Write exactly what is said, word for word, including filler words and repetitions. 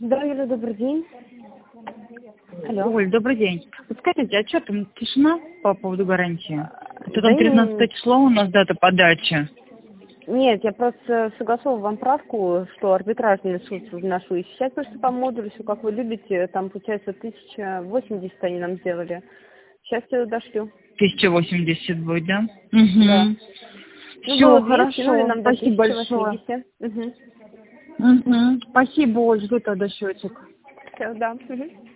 Да, Юля, добрый день. Алло. Оль, добрый день. Вот скажите, а что там тишина по поводу гарантии? Это Да там не- тринадцатое число у нас дата подачи. Нет, я просто согласовываю вам правку, что арбитражный суд вношу. И сейчас просто по модулю, все как вы любите, там получается тысяча восемьдесят они нам сделали. Сейчас я дошлю. тысяча восемьдесят будет, да? Да. Угу. Ну, было Все, двести, ну и хорошо. нам до Спасибо тысячи большое. восьмидесяти. Угу. Угу. Спасибо, Оль, жду тогда счетчик. Все, да. Угу.